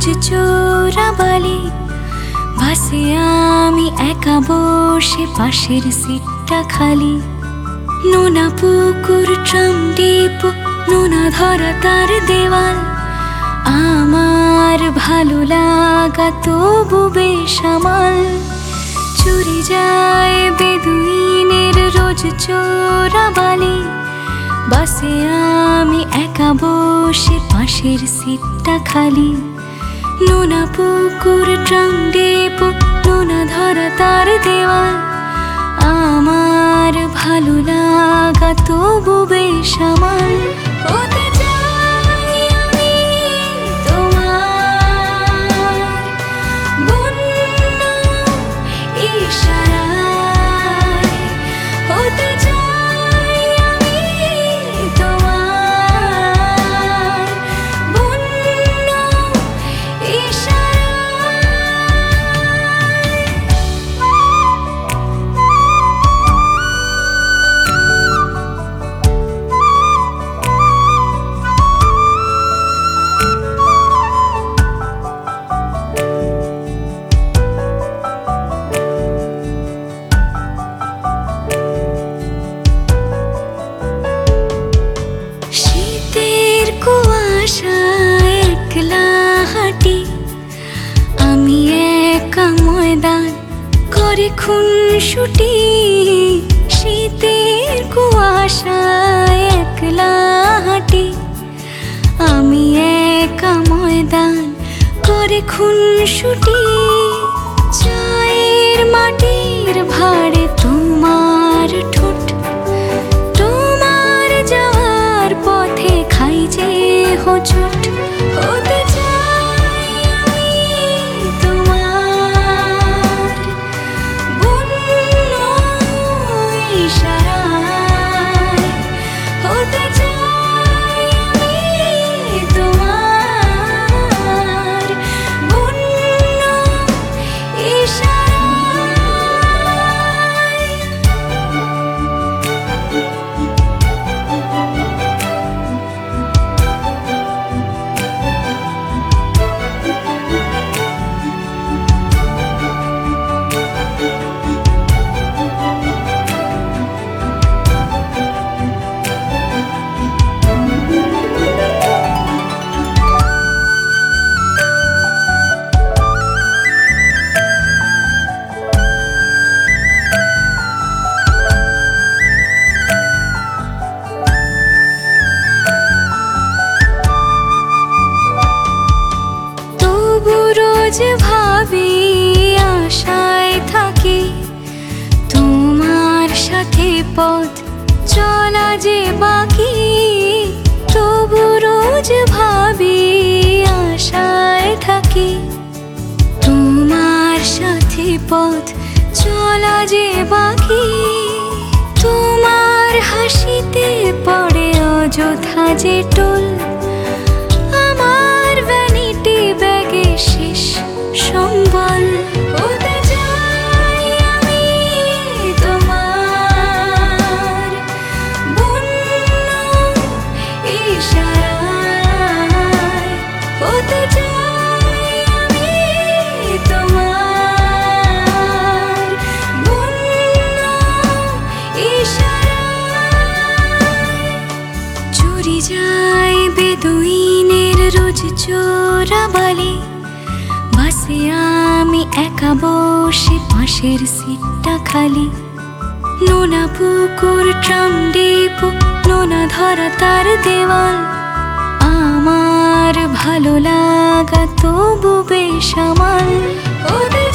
রোজ চোরাবালি। বাসে আমি একা বসে, পাশের সিটটা খালি। নোনা পুকুর, ট্রাম ডিপো, নোনা ধরা তার দেওয়াল। আমার ভালো লাগা তবু বেসামাল। চুরি যায় বেদুইনের রোজ চোরাবালি। বাসে আমি একা বসে, পাশের সিটটা খালি। নোনা পুকুর, ট্রাম ডিপো, নোনা ধরা তার দেওয়াল। আমার ভালো লাগা তবু বেসামাল। হতে চাই আমি তোমার বন্য ইশারায়। হতে চাই আমি তোমার বন্য ইশারায়। শীতের কুয়াশায় একলা হাঁটি আমি, একা ময়দান করে খুনসুটি। শীতের কুয়াশায় একলা হাঁটি আমি, একা ময়দান করে খুনসুটি। চায়ের মাটির ভাড়ে তোমার ঠোঁট, তোমার যাওয়ার পথে খাই যে হোঁচট। হতে চাই আমি তোমার বন্য ইশারায়। হতে চাই আমি তোমার বন্য ইশারায়। রোজ ভাবি, আশায় থাকি তোমার সাথে পথ চলা যে বাকি। তবু রোজ ভাবি, আশায় থাকি তোমার সাথে পথ চলা যে বাকি। তোমার হাসিতে পড়ে অযথা যে টোল, আমার ভ্যানিটি ব্যাগে শেষ সম্বল। হতে চাই আমি তোমার বন্য ইশারায়। হতে চাই আমি তোমার বন্য ইশারায়। চুরি যায় বেদুইনের রোজ চোরাবালি। বাসে আমি একা বসে, পাশের সিটটা খালি। নোনা পুকুর, ট্রাম ডিপো, নোনা ধরা তার দেওয়াল। আমার ভালো লাগা তবু বেসামাল।